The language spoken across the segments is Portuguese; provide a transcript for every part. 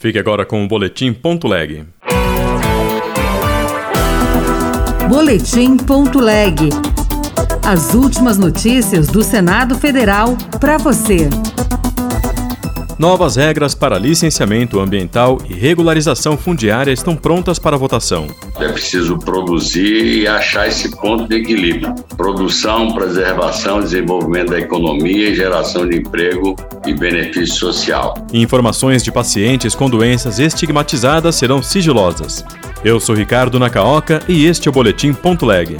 Fique agora com o Boletim.leg. Boletim.leg. As últimas notícias do Senado Federal para você. Novas regras para licenciamento ambiental e regularização fundiária estão prontas para votação. É preciso produzir e achar esse ponto de equilíbrio. Produção, preservação, desenvolvimento da economia e geração de emprego e benefício social. Informações de pacientes com doenças estigmatizadas serão sigilosas. Eu sou Ricardo Nakaoka e este é o Boletim.leg.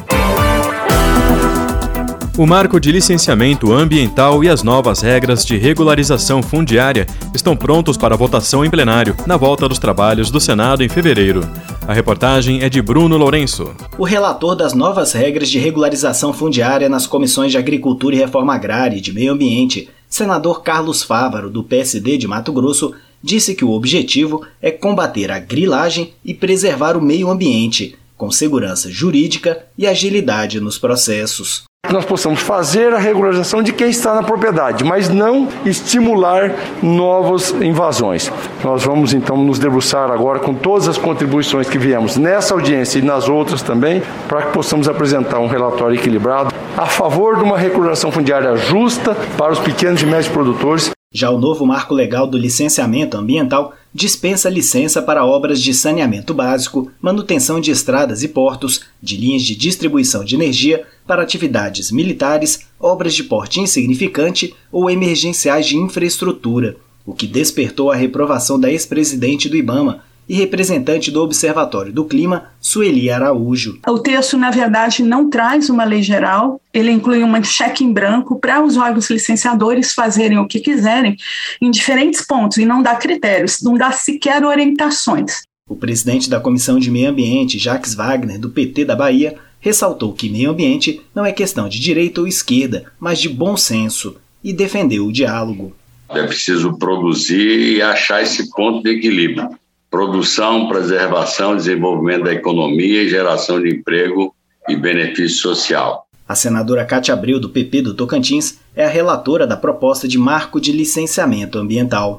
O marco de licenciamento ambiental e as novas regras de regularização fundiária estão prontos para votação em plenário na volta dos trabalhos do Senado em fevereiro. A reportagem é de Bruno Lourenço. O relator das novas regras de regularização fundiária nas comissões de Agricultura e Reforma Agrária e de Meio Ambiente, senador Carlos Fávaro, do PSD de Mato Grosso, disse que o objetivo é combater a grilagem e preservar o meio ambiente, com segurança jurídica e agilidade nos processos. Nós possamos fazer a regularização de quem está na propriedade, mas não estimular novas invasões. Nós vamos então nos debruçar agora com todas as contribuições que viemos nessa audiência e nas outras também, para que possamos apresentar um relatório equilibrado a favor de uma regularização fundiária justa para os pequenos e médios produtores. Já o novo marco legal do licenciamento ambiental dispensa licença para obras de saneamento básico, manutenção de estradas e portos, de linhas de distribuição de energia, para atividades militares, obras de porte insignificante ou emergenciais de infraestrutura, o que despertou a reprovação da ex-presidente do IBAMA e representante do Observatório do Clima, Sueli Araújo. O texto, na verdade, não traz uma lei geral, ele inclui um cheque em branco para os órgãos licenciadores fazerem o que quiserem em diferentes pontos e não dá critérios, não dá sequer orientações. O presidente da Comissão de Meio Ambiente, Jacques Wagner, do PT da Bahia, ressaltou que meio ambiente não é questão de direita ou esquerda, mas de bom senso, e defendeu o diálogo. É preciso produzir e achar esse ponto de equilíbrio. Produção, preservação, desenvolvimento da economia e geração de emprego e benefício social. A senadora Cátia Abreu, do PP do Tocantins, é a relatora da proposta de marco de licenciamento ambiental.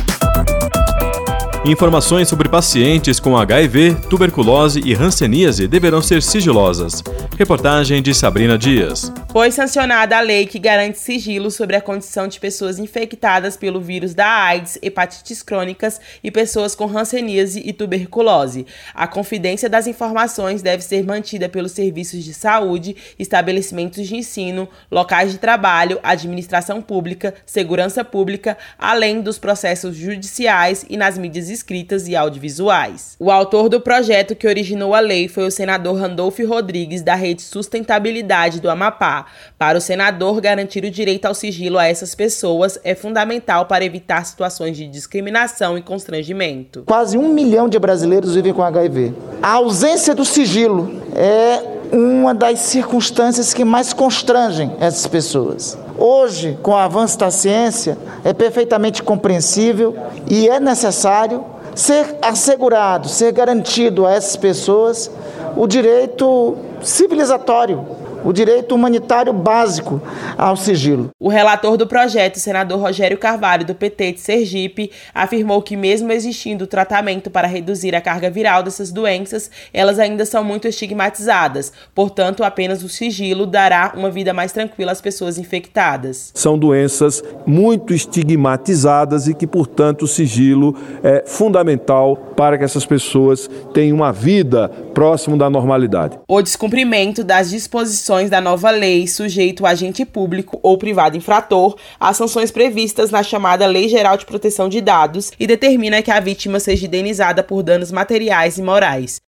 Informações sobre pacientes com HIV, tuberculose e hanseníase deverão ser sigilosas. Reportagem de Sabrina Dias. Foi sancionada a lei que garante sigilo sobre a condição de pessoas infectadas pelo vírus da AIDS, hepatites crônicas e pessoas com hanseníase e tuberculose. A confidência das informações deve ser mantida pelos serviços de saúde, estabelecimentos de ensino, locais de trabalho, administração pública, segurança pública, além dos processos judiciais e nas mídias escritas e audiovisuais. O autor do projeto que originou a lei foi o senador Randolfo Rodrigues, da Rede Sustentabilidade do Amapá. Para o senador, garantir o direito ao sigilo a essas pessoas é fundamental para evitar situações de discriminação e constrangimento. Quase 1 milhão de brasileiros vivem com HIV. A ausência do sigilo é uma das circunstâncias que mais constrangem essas pessoas. Hoje, com o avanço da ciência, é perfeitamente compreensível e é necessário ser assegurado, ser garantido a essas pessoas o direito civilizatório, o direito humanitário básico ao sigilo. O relator do projeto, senador Rogério Carvalho, do PT de Sergipe, afirmou que mesmo existindo tratamento para reduzir a carga viral dessas doenças, elas ainda são muito estigmatizadas. Portanto, apenas o sigilo dará uma vida mais tranquila às pessoas infectadas. São doenças muito estigmatizadas e que, portanto, o sigilo é fundamental para que essas pessoas tenham uma vida próximo da normalidade. O descumprimento das disposições da nova lei sujeita o agente público ou privado infrator às sanções previstas na chamada Lei Geral de Proteção de Dados e determina que a vítima seja indenizada por danos materiais e morais.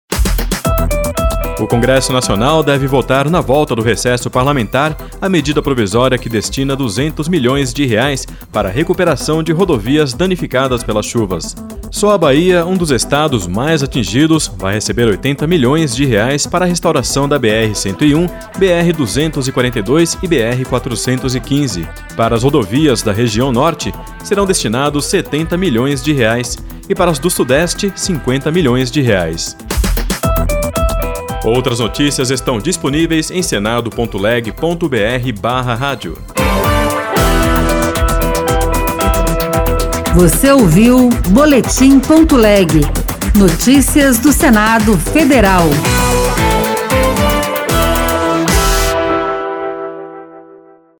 O Congresso Nacional deve votar na volta do recesso parlamentar a medida provisória que destina 200 milhões de reais para a recuperação de rodovias danificadas pelas chuvas. Só a Bahia, um dos estados mais atingidos, vai receber 80 milhões de reais para a restauração da BR-101, BR-242 e BR-415. Para as rodovias da região norte, serão destinados 70 milhões de reais e para as do sudeste, 50 milhões de reais. Outras notícias estão disponíveis em senado.leg.br/rádio. Você ouviu Boletim.leg. Notícias do Senado Federal.